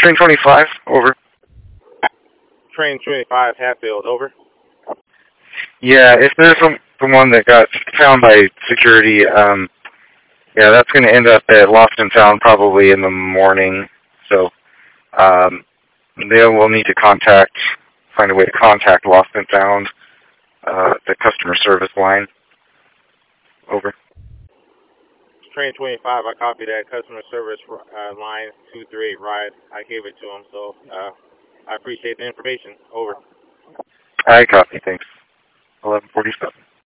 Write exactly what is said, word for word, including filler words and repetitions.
Train twenty-five, over. Train twenty-five, Hatfield, over. Yeah, if there's some, the one that got found by security, um, yeah, that's going to end up at Lost and Found probably in the morning. So um, they will need to contact, find a way to contact Lost and Found, uh, the customer service line. Over. Train twenty-five, I copied that customer service uh, line two three eight ride. I gave it to him, so uh, I appreciate the information. Over. I copy, thanks. eleven forty-seven.